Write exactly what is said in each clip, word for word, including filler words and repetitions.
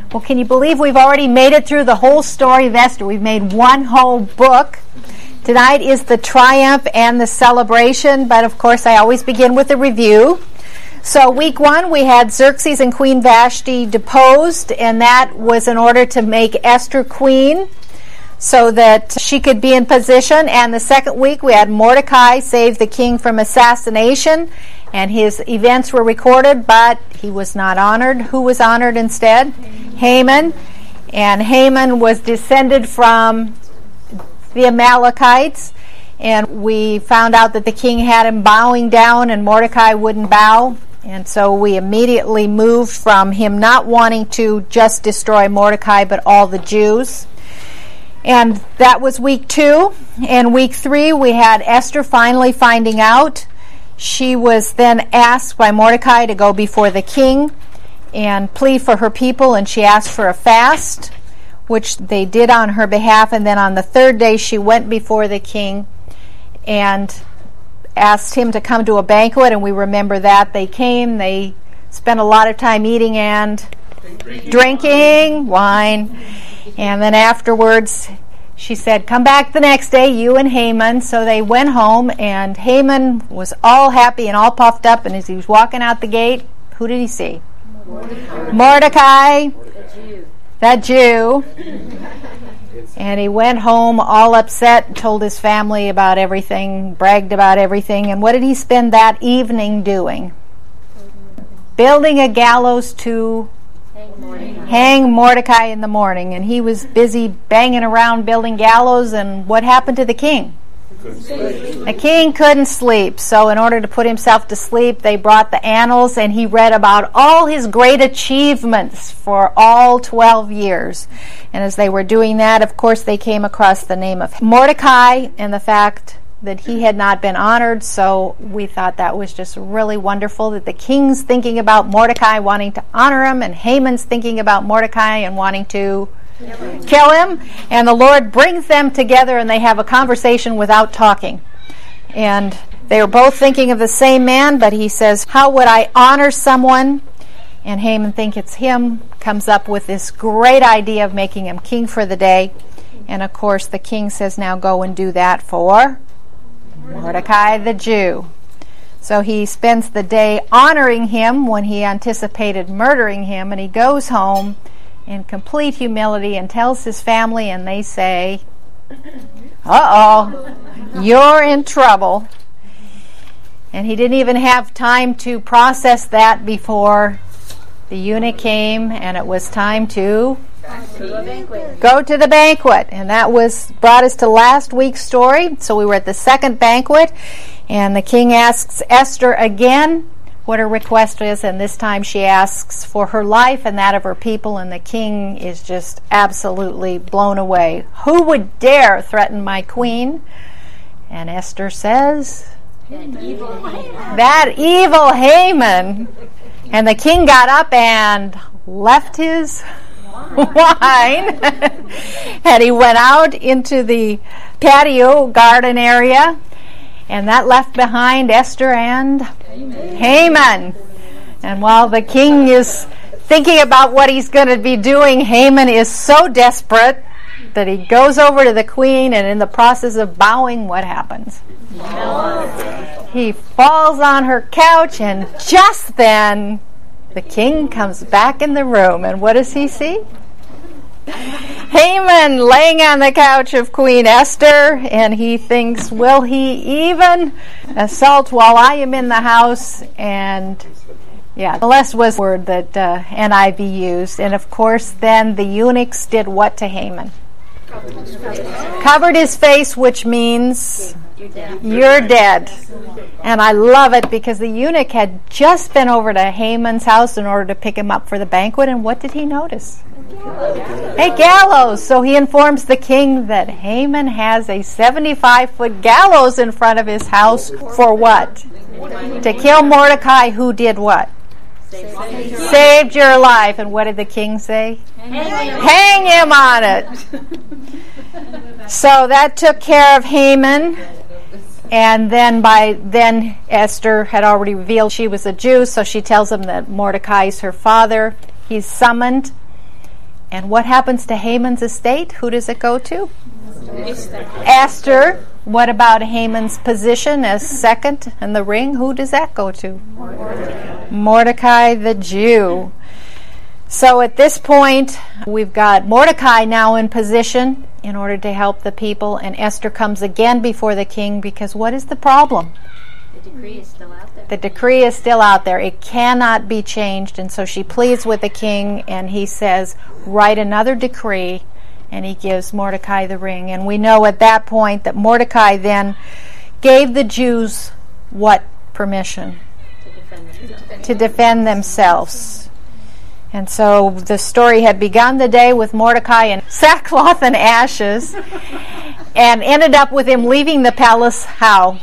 Well, can you believe we've already made it through the whole story of Esther? We've made one whole book. Tonight is the triumph and the celebration, but of course I always begin with a review. So week one, we had Xerxes and Queen Vashti deposed, and that was in order to make Esther queen so that she could be in position. And the second week, we had Mordecai save the king from assassination, and his events were recorded, but he was not honored. Who was honored instead? Haman. And Haman was descended from the Amalekites, and we found out that the king had him bowing down and Mordecai wouldn't bow. And so we immediately moved from him not wanting to just destroy Mordecai, but all the Jews. And that was week two. And week three, we had Esther finally finding out. She was then asked by Mordecai to go before the king and plead for her people, and she asked for a fast, which they did on her behalf. And then on the third day, she went before the king and asked him to come to a banquet, and we remember that. They came, they spent a lot of time eating and drinking, drinking wine. wine. And then afterwards, she said, come back the next day, you and Haman. So they went home, and Haman was all happy and all puffed up, and as he was walking out the gate, who did he see? Mordecai. Mordecai, that Jew. And he went home all upset, told his family about everything, bragged about everything. And what did he spend that evening doing? Building a gallows to hang Mordecai. hang Mordecai in the morning. And he was busy banging around building gallows. And what happened to the king? The king couldn't sleep. So in order to put himself to sleep, they brought the annals, and he read about all his great achievements for all twelve years. And as they were doing that, of course, they came across the name of Mordecai and the fact that he had not been honored. So we thought that was just really wonderful, that the king's thinking about Mordecai, wanting to honor him, and Haman's thinking about Mordecai and wanting to kill him. And the Lord brings them together, and they have a conversation without talking. And they were both thinking of the same man, but he says, how would I honor someone? And Haman thinks it's him, comes up with this great idea of making him king for the day. And of course the king says, now go and do that for Mordecai the Jew. So he spends the day honoring him when he anticipated murdering him, and he goes home in complete humility and tells his family, and they say, uh-oh, you're in trouble. And he didn't even have time to process that before the eunuch came, and it was time to go to the banquet. And that was brought us to last week's story. So we were at the second banquet, and the king asks Esther again what her request is, and this time she asks for her life and that of her people, and the king is just absolutely blown away. Who would dare threaten my queen? And Esther says, that evil Haman. That evil Haman. And the king got up and left his wine, and he went out into the patio garden area, and that left behind Esther and Haman. Haman. And while the king is thinking about what he's going to be doing, Haman is so desperate that he goes over to the queen, and in the process of bowing, what happens? Falls. He falls on her couch, and just then the king comes back in the room, and what does he see? Haman laying on the couch of Queen Esther, and he thinks, will he even assault while I am in the house? And yeah, molest was the word that uh, N I V used. And of course, then the eunuchs did what to Haman? Covered his face, Covered his face which means you're dead. You're dead. And I love it because the eunuch had just been over to Haman's house in order to pick him up for the banquet, and what did he notice? A gallows. So he informs the king that Haman has a seventy-five foot gallows in front of his house for what? To kill Mordecai, who did what? Saved, Saved your life. And what did the king say? Hang, Hang him on it. So that took care of Haman. And then by then Esther had already revealed she was a Jew, so she tells him that Mordecai is her father. He's summoned. And what happens to Haman's estate? Who does it go to? Esther. Esther. What about Haman's position as second in the ring? Who does that go to? Mordecai. Mordecai the Jew. So at this point, we've got Mordecai now in position in order to help the people, and Esther comes again before the king because what is the problem? The decree is still out there. The decree is still out there. It cannot be changed, and so she pleads with the king, and he says, write another decree, and he gives Mordecai the ring. And we know at that point that Mordecai then gave the Jews what permission? To defend themselves. To defend themselves. And so the story had begun the day with Mordecai in sackcloth and ashes and ended up with him leaving the palace how?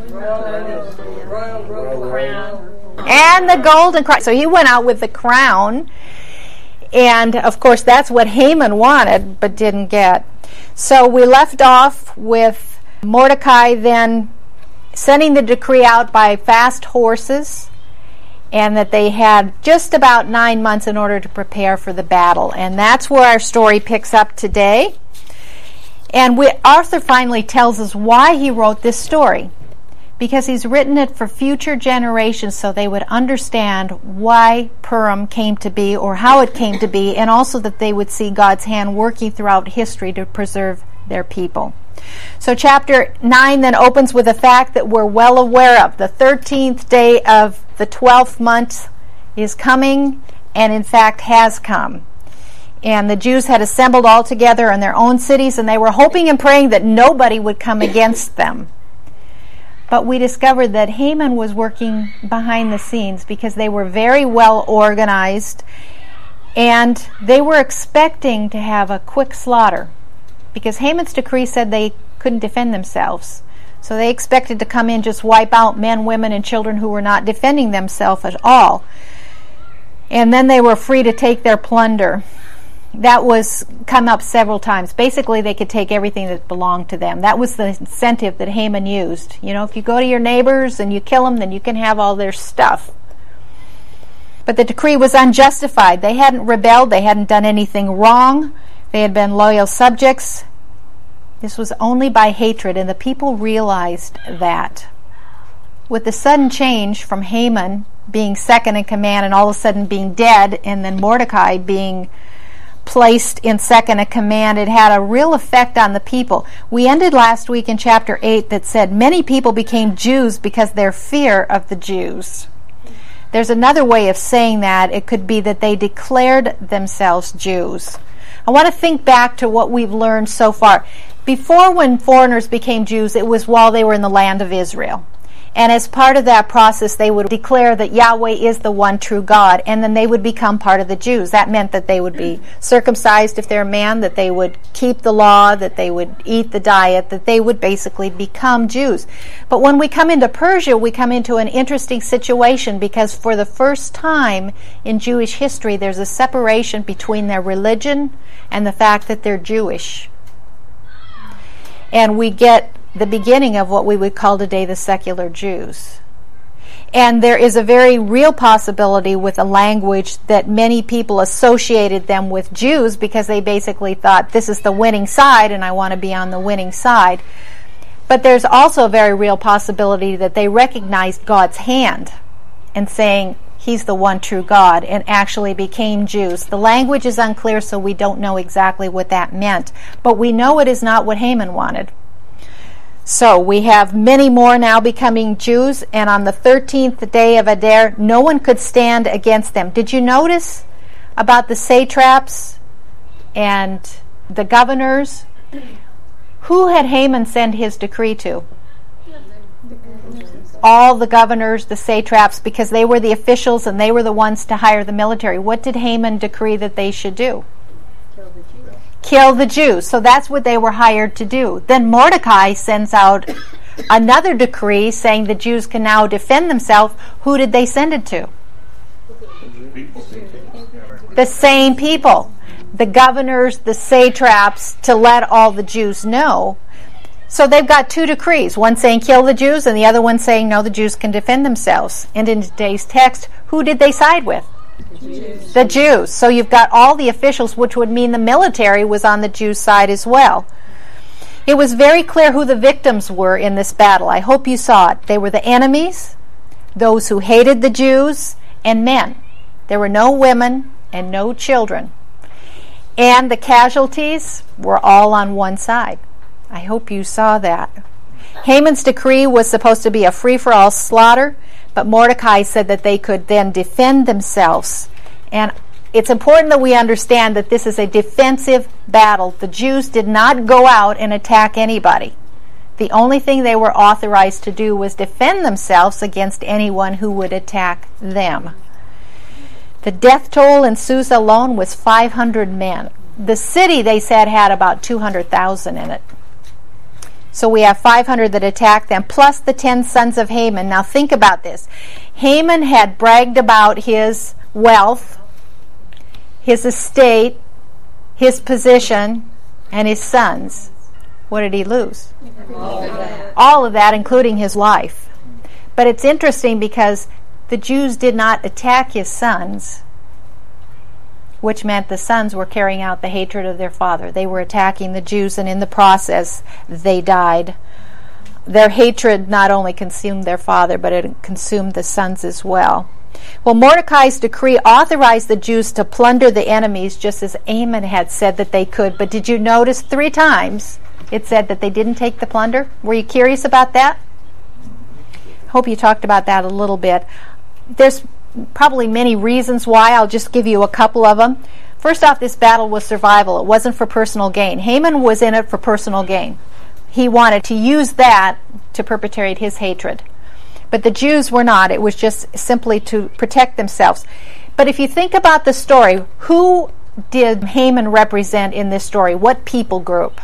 And the golden crown. So he went out with the crown. And, of course, that's what Haman wanted but didn't get. So we left off with Mordecai then sending the decree out by fast horses, and that they had just about nine months in order to prepare for the battle. And that's where our story picks up today. And we, Arthur finally tells us why he wrote this story. Because he's written it for future generations so they would understand why Purim came to be or how it came to be, and also that they would see God's hand working throughout history to preserve their people. So chapter nine then opens with a fact that we're well aware of. The thirteenth day of the twelfth month is coming, and in fact has come. And the Jews had assembled all together in their own cities, and they were hoping and praying that nobody would come against them. But we discovered that Haman was working behind the scenes because they were very well organized, and they were expecting to have a quick slaughter because Haman's decree said they couldn't defend themselves. So they expected to come in, just wipe out men, women, and children who were not defending themselves at all. And then they were free to take their plunder. That was come up several times. Basically, they could take everything that belonged to them. That was the incentive that Haman used. You know, if you go to your neighbors and you kill them, then you can have all their stuff. But the decree was unjustified. They hadn't rebelled. They hadn't done anything wrong. They had been loyal subjects. This was only by hatred, and the people realized that. With the sudden change from Haman being second in command and all of a sudden being dead, and then Mordecai being placed in second in command, it had a real effect on the people. We ended last week in chapter eight that said many people became Jews because their fear of the Jews. There's another way of saying that. It could be that they declared themselves Jews. I want to think back to what we've learned so far. Before, when foreigners became Jews, it was while they were in the land of Israel. And as part of that process, they would declare that Yahweh is the one true God, and then they would become part of the Jews. That meant that they would be circumcised if they're a man, that they would keep the law, that they would eat the diet, that they would basically become Jews. But when we come into Persia, we come into an interesting situation because for the first time in Jewish history, there's a separation between their religion and the fact that they're Jewish. And we get the beginning of what we would call today the secular Jews. And there is a very real possibility with a language that many people associated them with Jews because they basically thought this is the winning side and I want to be on the winning side. But there's also a very real possibility that they recognized God's hand and saying He's the one true God and actually became Jews. The language is unclear, so we don't know exactly what that meant. But we know it is not what Haman wanted. So we have many more now becoming Jews, and on the thirteenth day of Adar, no one could stand against them. Did you notice about the satraps and the governors? Who had Haman send his decree to? All the governors, the satraps, because they were the officials and they were the ones to hire the military. What did Haman decree that they should do? Kill the Jews. Kill the Jews. So that's what they were hired to do. Then Mordecai sends out another decree saying the Jews can now defend themselves. Who did they send it to? The same people. The governors, the satraps, to let all the Jews know. So they've got two decrees, one saying kill the Jews and the other one saying no, the Jews can defend themselves. And in today's text, who did they side with? The Jews. The Jews. So you've got all the officials, which would mean the military was on the Jews' side as well. It was very clear who the victims were in this battle. I hope you saw it. They were the enemies, those who hated the Jews, and men. There were no women and no children. And the casualties were all on one side. I hope you saw that. Haman's decree was supposed to be a free-for-all slaughter, but Mordecai said that they could then defend themselves. And it's important that we understand that this is a defensive battle. The Jews did not go out and attack anybody. The only thing they were authorized to do was defend themselves against anyone who would attack them. The death toll in Susa alone was five hundred men. The city, they said, had about two hundred thousand in it. So we have five hundred that attacked them, plus the ten sons of Haman. Now think about this. Haman had bragged about his wealth, his estate, his position, and his sons. What did he lose? All of that. All of that, including his life. But it's interesting because the Jews did not attack his sons, which meant the sons were carrying out the hatred of their father. They were attacking the Jews, and in the process, they died. Their hatred not only consumed their father, but it consumed the sons as well. Well, Mordecai's decree authorized the Jews to plunder the enemies, just as Haman had said that they could. But did you notice three times it said that they didn't take the plunder? Were you curious about that? Hope you talked about that a little bit. There's probably many reasons why. I'll just give you a couple of them. First off, this battle was survival. It wasn't for personal gain. Haman was in it for personal gain. He wanted to use that to perpetrate his hatred. But the Jews were not. It was just simply to protect themselves. But if you think about the story, who did Haman represent in this story? What people group?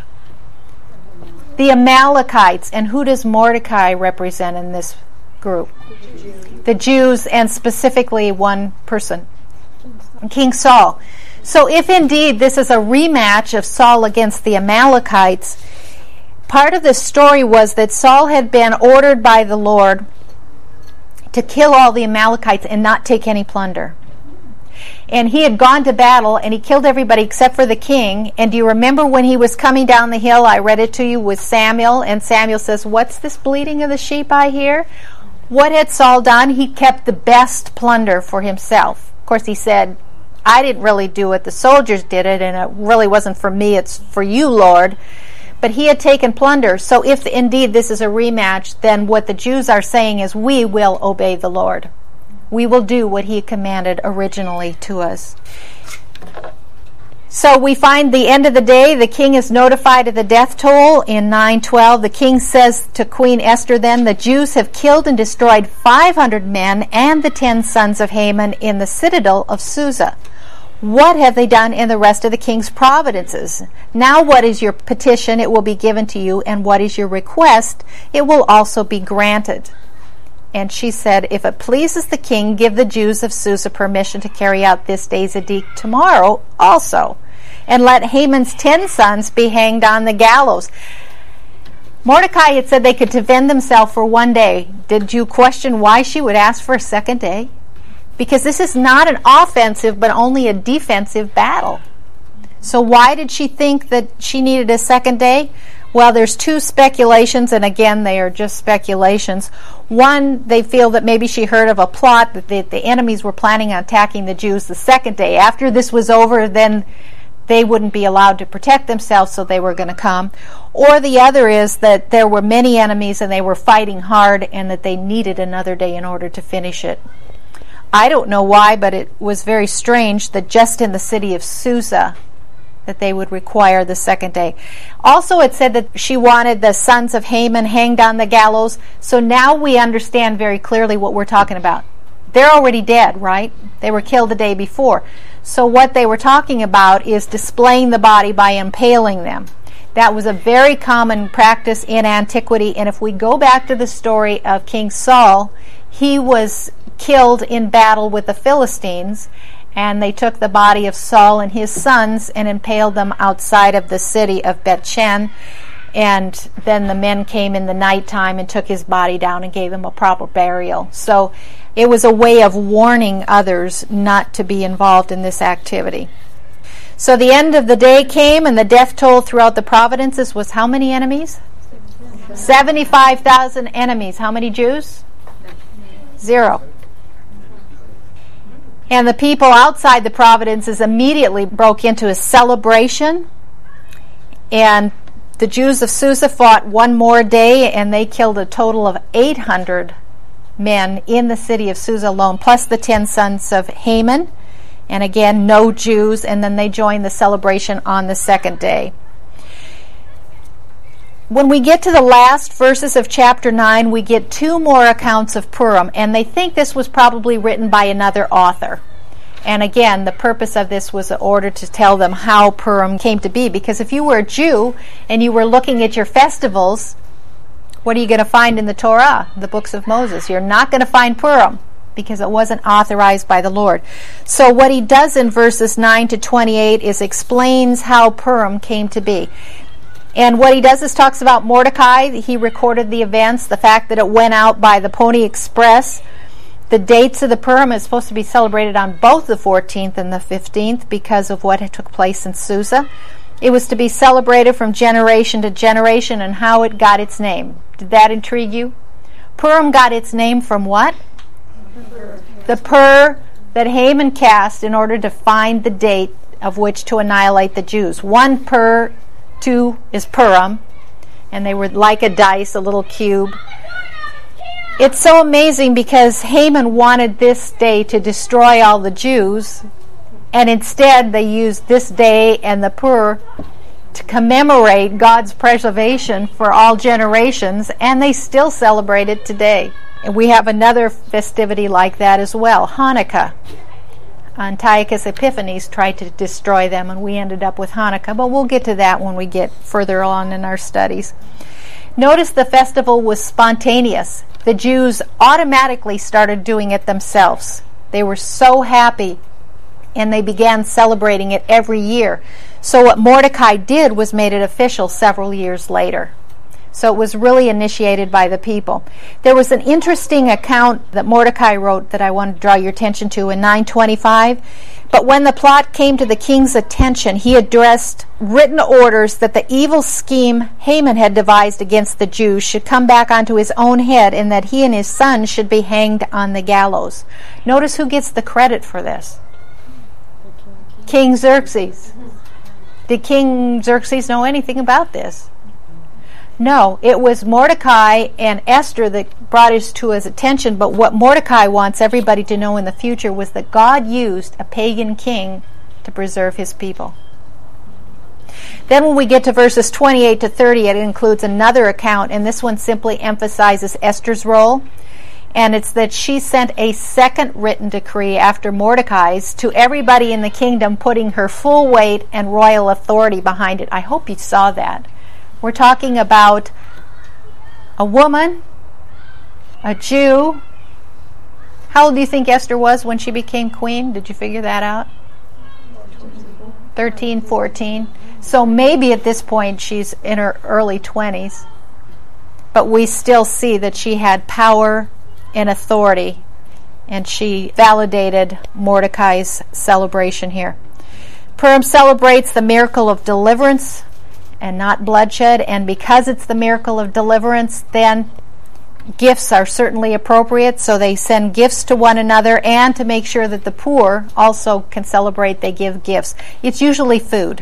The Amalekites. And who does Mordecai represent in this group? The Jews. The Jews, and specifically one person, King Saul. So if indeed this is a rematch of Saul against the Amalekites, part of the story was that Saul had been ordered by the Lord to kill all the Amalekites and not take any plunder. And he had gone to battle and he killed everybody except for the king. And do you remember when he was coming down the hill, I read it to you, with Samuel, and Samuel says, "What's this bleating of the sheep I hear?" What had Saul done? He kept the best plunder for himself. Of course, he said, "I didn't really do it. The soldiers did it, and it really wasn't for me. It's for you, Lord." But he had taken plunder. So if indeed this is a rematch, then what the Jews are saying is, we will obey the Lord. We will do what he commanded originally to us. So we find the end of the day, the king is notified of the death toll in nine twelve. The king says to Queen Esther then, "The Jews have killed and destroyed five hundred men and the ten sons of Haman in the citadel of Susa. What have they done in the rest of the king's provinces? Now what is your petition? It will be given to you. And what is your request? It will also be granted." And she said, "If it pleases the king, give the Jews of Susa permission to carry out this day's edict tomorrow also. And let Haman's ten sons be hanged on the gallows." Mordecai had said they could defend themselves for one day. Did you question why she would ask for a second day? Because this is not an offensive, but only a defensive battle. So why did she think that she needed a second day? Well, there's two speculations, and again, they are just speculations. One, they feel that maybe she heard of a plot that the, the enemies were planning on attacking the Jews the second day. After this was over, then they wouldn't be allowed to protect themselves, so they were going to come. Or the other is that there were many enemies and they were fighting hard and that they needed another day in order to finish it. I don't know why, but it was very strange that just in the city of Susa that they would require the second day. Also, it said that she wanted the sons of Haman hanged on the gallows. So now we understand very clearly what we're talking about. They're already dead, right? They were killed the day before. So what they were talking about is displaying the body by impaling them. That was a very common practice in antiquity. And if we go back to the story of King Saul, he was killed in battle with the Philistines, and they took the body of Saul and his sons and impaled them outside of the city of Bethshan. And then the men came in the nighttime and took his body down and gave him a proper burial. So it was a way of warning others not to be involved in this activity. So the end of the day came, and the death toll throughout the provinces was how many enemies? seventy-five thousand enemies. How many Jews? Zero. And the people outside the provinces immediately broke into a celebration, and the Jews of Susa fought one more day, and they killed a total of eight hundred men in the city of Susa alone, plus the ten sons of Haman. And again, no Jews, and then they joined the celebration on the second day. When we get to the last verses of chapter nine, we get two more accounts of Purim, and they think this was probably written by another author. And again, the purpose of this was in order to tell them how Purim came to be, because if you were a Jew and you were looking at your festivals, what are you going to find in the Torah, the books of Moses? You're not going to find Purim, because it wasn't authorized by the Lord. So what he does in verses nine to twenty-eight is explains how Purim came to be. And what he does is talks about Mordecai. He recorded the events, the fact that it went out by the Pony Express. The dates of the Purim is supposed to be celebrated on both the fourteenth and the fifteenth because of what took place in Susa. It was to be celebrated from generation to generation, and how it got its name. Did that intrigue you? Purim got its name from what? The pur that Haman cast in order to find the date of which to annihilate the Jews. One pur, two is Purim, and they were like a dice, a little cube. It's so amazing because Haman wanted this day to destroy all the Jews, and instead they used this day and the pur to commemorate God's preservation for all generations, and they still celebrate it today. And we have another festivity like that as well, Hanukkah. Antiochus Epiphanes tried to destroy them, and we ended up with Hanukkah, but we'll get to that when we get further on in our studies. Notice the festival was spontaneous. The Jews automatically started doing it themselves. They were so happy, and they began celebrating it every year. So what Mordecai did was made it official several years later. So it was really initiated by the people. There was an interesting account that Mordecai wrote that I want to draw your attention to in nine twenty-five. But when the plot came to the king's attention, he addressed written orders that the evil scheme Haman had devised against the Jews should come back onto his own head, and that he and his sons should be hanged on the gallows. Notice who gets the credit for this. King Xerxes. Did King Xerxes know anything about this? No, it was Mordecai and Esther that brought it to his attention, but what Mordecai wants everybody to know in the future was that God used a pagan king to preserve his people. Then when we get to verses twenty-eight to thirty, it includes another account, and this one simply emphasizes Esther's role, and it's that she sent a second written decree after Mordecai's to everybody in the kingdom, putting her full weight and royal authority behind it. I hope you saw that. We're talking about a woman, a Jew. How old do you think Esther was when she became queen? Did you figure that out? thirteen, fourteen. So maybe at this point she's in her early twenties. But we still see that she had power and authority, and she validated Mordecai's celebration here. Purim celebrates the miracle of deliverance and not bloodshed, and because it's the miracle of deliverance, then gifts are certainly appropriate, so they send gifts to one another, and to make sure that the poor also can celebrate, they give gifts. It's usually food.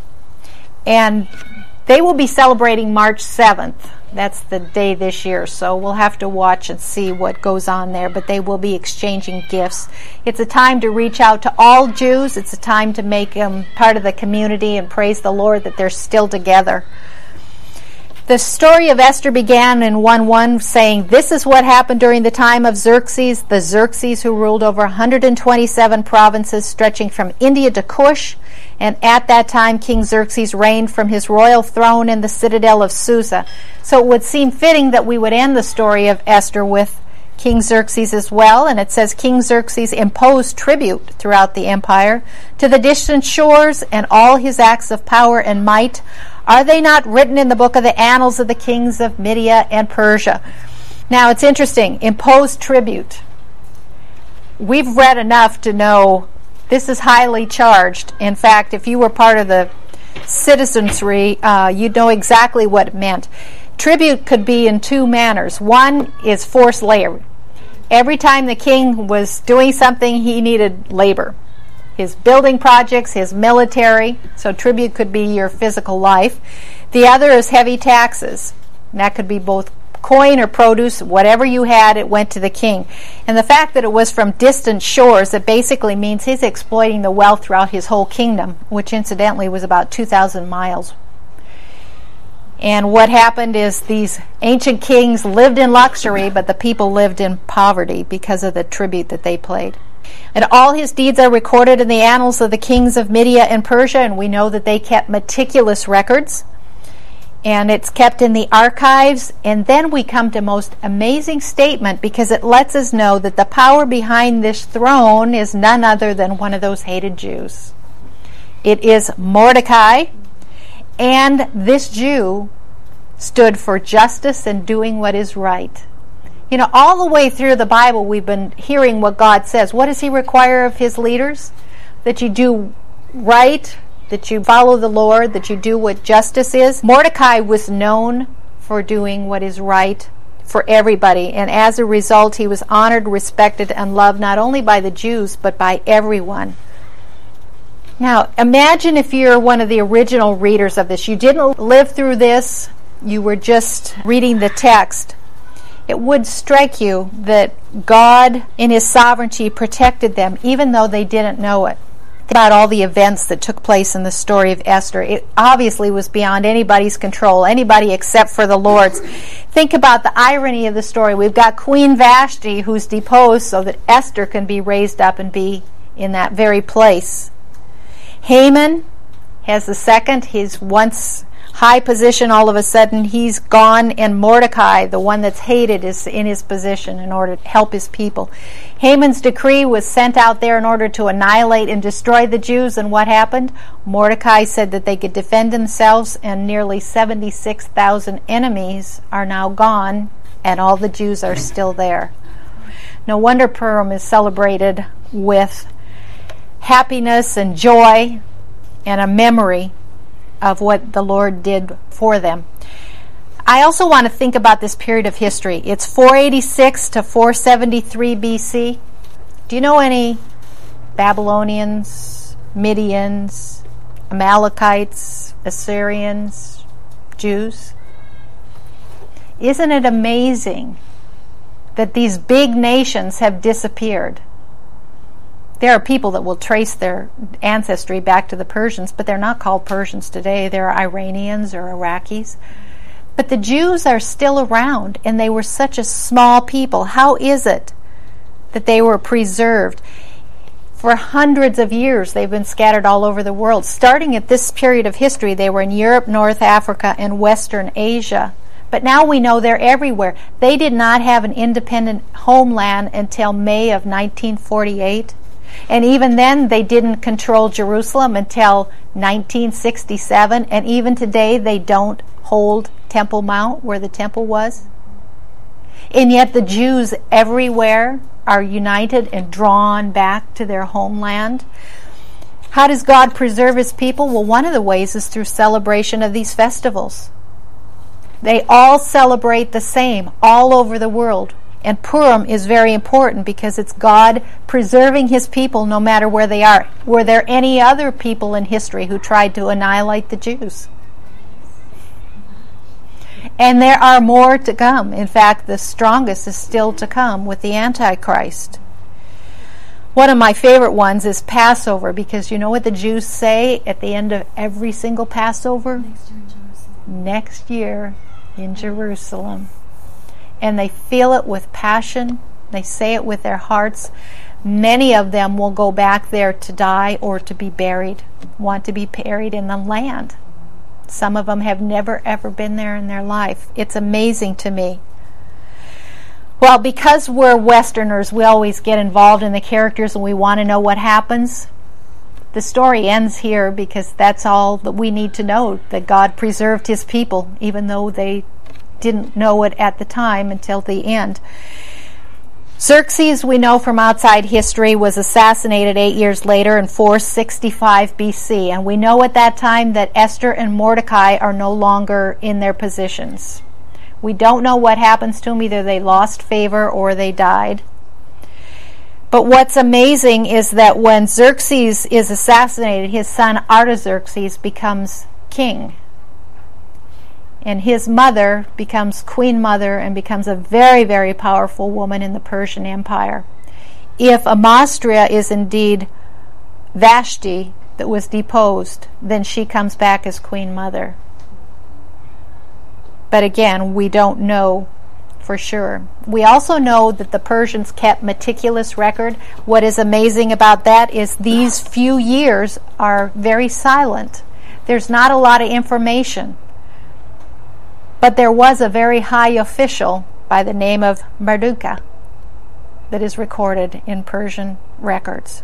And they will be celebrating March seventh. That's the day this year, so we'll have to watch and see what goes on there, but they will be exchanging gifts. It's a time to reach out to all Jews. It's a time to make them part of the community and praise the Lord that they're still together. The story of Esther began in one one, saying, "This is what happened during the time of Xerxes, the Xerxes who ruled over one hundred twenty-seven provinces stretching from India to Cush. And at that time, King Xerxes reigned from his royal throne in the citadel of Susa." So it would seem fitting that we would end the story of Esther with King Xerxes as well, and it says King Xerxes imposed tribute throughout the empire to the distant shores, and all his acts of power and might, are they not written in the book of the annals of the kings of Media and Persia? Now it's interesting, imposed tribute. We've read enough to know this is highly charged. In fact, if you were part of the citizenry, uh, you'd know exactly what it meant. Tribute could be in two manners. One is forced labor. Every time the king was doing something, he needed labor. His building projects, his military, so tribute could be your physical life. The other is heavy taxes. And that could be both coin or produce, whatever you had, it went to the king. And the fact that it was from distant shores, it basically means he's exploiting the wealth throughout his whole kingdom, which incidentally was about two thousand miles. And what happened is these ancient kings lived in luxury, but the people lived in poverty because of the tribute that they paid. And all his deeds are recorded in the annals of the kings of Media and Persia, and we know that they kept meticulous records. And it's kept in the archives. And then we come to most amazing statement, because it lets us know that the power behind this throne is none other than one of those hated Jews. It is Mordecai. And this Jew stood for justice and doing what is right. You know, all the way through the Bible, we've been hearing what God says. What does he require of his leaders? That you do right, that you follow the Lord, that you do what justice is. Mordecai was known for doing what is right for everybody. And as a result, he was honored, respected, and loved not only by the Jews, but by everyone. Now, imagine if you're one of the original readers of this. You didn't live through this. You were just reading the text. It would strike you that God, in his sovereignty, protected them, even though they didn't know it. Think about all the events that took place in the story of Esther. It obviously was beyond anybody's control, anybody except for the Lord's. Think about the irony of the story. We've got Queen Vashti, who's deposed so that Esther can be raised up and be in that very place. Haman has the second, his once high position, all of a sudden he's gone, and Mordecai, the one that's hated, is in his position in order to help his people. Haman's decree was sent out there in order to annihilate and destroy the Jews, and what happened? Mordecai said that they could defend themselves, and nearly seventy-six thousand enemies are now gone, and all the Jews are still there. No wonder Purim is celebrated with happiness and joy and a memory of what the Lord did for them. I also want to think about this period of history. It's four eighty-six to four seventy-three B C. Do you know any Babylonians, Midians, Amalekites, Assyrians, Jews? Isn't it amazing that these big nations have disappeared? There are people that will trace their ancestry back to the Persians, but they're not called Persians today. They're Iranians or Iraqis. But the Jews are still around, and they were such a small people. How is it that they were preserved? For hundreds of years, they've been scattered all over the world. Starting at this period of history, they were in Europe, North Africa, and Western Asia. But now we know they're everywhere. They did not have an independent homeland until May of nineteen forty-eight. And even then, they didn't control Jerusalem until nineteen sixty-seven. And even today, they don't hold Temple Mount, where the temple was. And yet the Jews everywhere are united and drawn back to their homeland. How does God preserve his people? Well, one of the ways is through celebration of these festivals. They all celebrate the same all over the world. And Purim is very important because it's God preserving his people no matter where they are. Were there any other people in history who tried to annihilate the Jews? And there are more to come. In fact, the strongest is still to come with the Antichrist. One of my favorite ones is Passover, because you know what the Jews say at the end of every single Passover? Next year in Jerusalem. Next year in Jerusalem. And they feel it with passion. They say it with their hearts. Many of them will go back there to die or to be buried, want to be buried in the land. Some of them have never, ever been there in their life. It's amazing to me. Well, because we're Westerners, we always get involved in the characters and we want to know what happens. The story ends here because that's all that we need to know, that God preserved his people, even though they didn't know it at the time until the end. Xerxes, we know from outside history, was assassinated eight years later in four sixty-five B C, and we know at that time that Esther and Mordecai are no longer in their positions. We don't know what happens to them. Either they lost favor or they died. But what's amazing is that when Xerxes is assassinated, his son Artaxerxes becomes king. And his mother becomes queen mother and becomes a very, very powerful woman in the Persian Empire. If Amastria is indeed Vashti that was deposed, then she comes back as queen mother. But again, we don't know for sure. We also know that the Persians kept meticulous record. What is amazing about that is these few years are very silent. There's not a lot of information. But there was a very high official by the name of Marduk that is recorded in Persian records.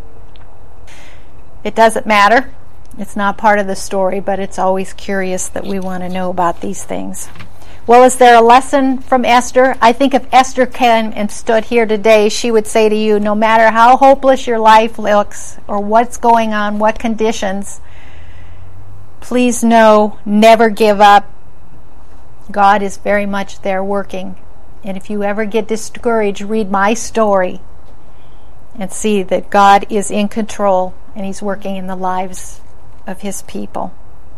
It doesn't matter. It's not part of the story, but it's always curious that we want to know about these things. Well, is there a lesson from Esther? I think if Esther came and stood here today, she would say to you, no matter how hopeless your life looks or what's going on, what conditions, please know, never give up. God is very much there working. And if you ever get discouraged, read my story and see that God is in control and he's working in the lives of his people.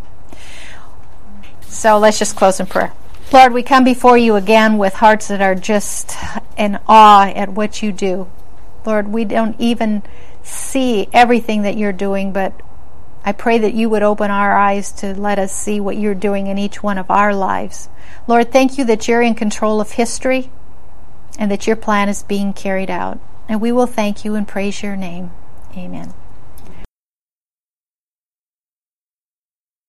So let's just close in prayer. Lord, we come before you again with hearts that are just in awe at what you do. Lord, we don't even see everything that you're doing, but I pray that you would open our eyes to let us see what you're doing in each one of our lives. Lord, thank you that you're in control of history and that your plan is being carried out. And we will thank you and praise your name. Amen.